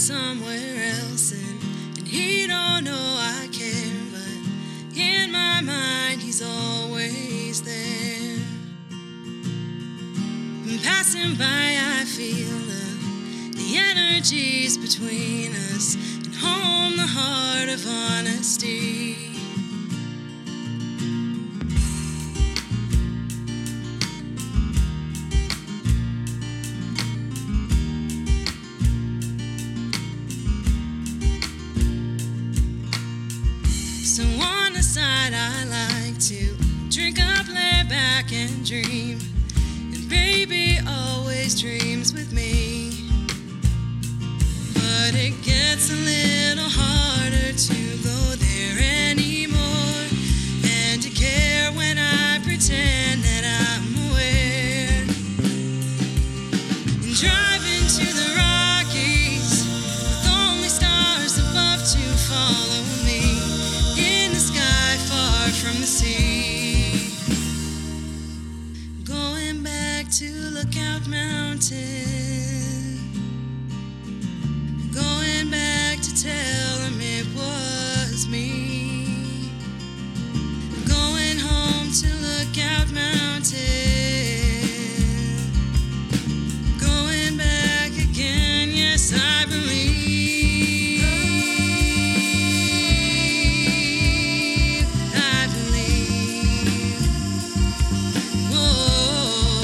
somewhere else, and he don't know I care, but in my mind he's always there. And passing by, I feel the energies between us, and home the heart of honesty. So on the side, I like to drink up, lay back and dream, and baby always dreams with me. But it gets a little harder to go there anymore, and to care when I pretend that I'm aware. And driving to the Rockies with only stars above to follow me, in the sky far from the sea. Going back to Lookout Mountain, going back to tell him it was me. Going home to Lookout Mountain, going back again, yes I believe. I believe. Whoa.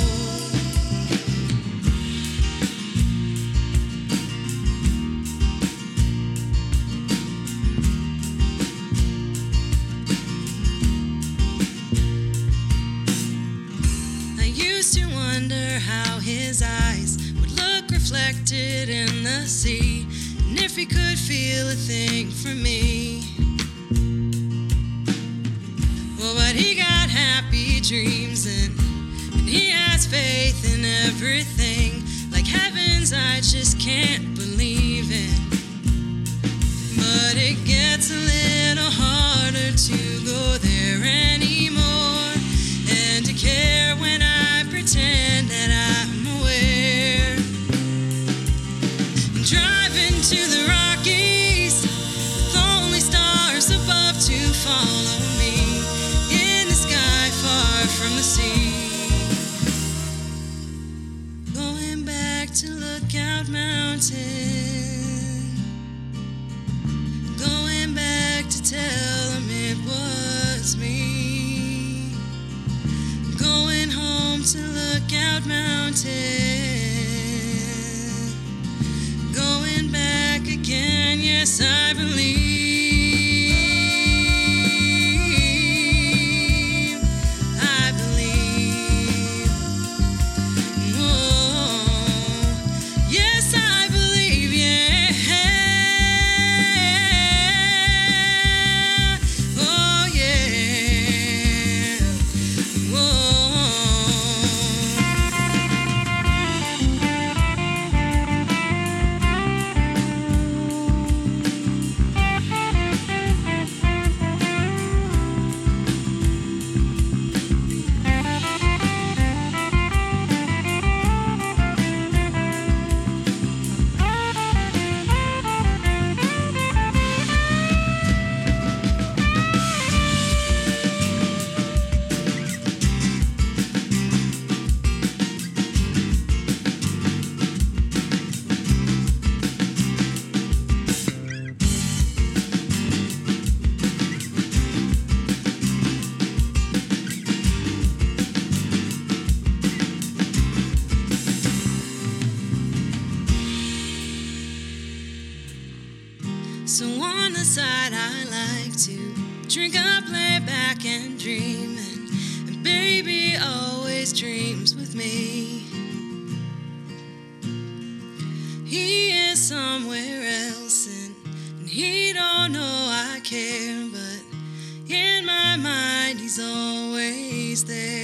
I used to wonder how his eyes would look reflected in the sea, and if he could feel a thing for me. Well, but he got happy dreams, and he has faith in everything, like heavens I just can't believe in. But it gets a little harder to go there anymore, and to care when I pretend that I'm aware. And driving to the Rockies with only stars above to follow me, in the sky far from the sea. Going back to Lookout Mountain, going back to tell him it was me. Going home to Lookout Mountain, going back again, yes I believe. I believe. Whoa. Yes I believe, yeah. Oh yeah. Whoa. So on the side, I like to drink up, lay back and dream, and baby always dreams with me. He is somewhere else, and he don't know I care, but in my mind he's always there.